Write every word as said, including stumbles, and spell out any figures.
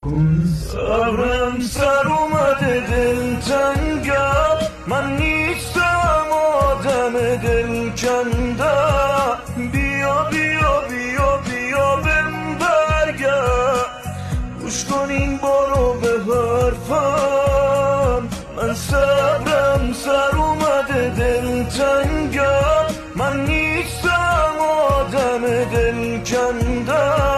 صبرم سر اومده دل تنگم، من نیستم آدم دل کنده. بیا بیا بیا بیا بهم برگرد، گوش کن این بارو به حرفم. من صبرم سر اومده دل تنگم، من نیستم آدم دل کنده.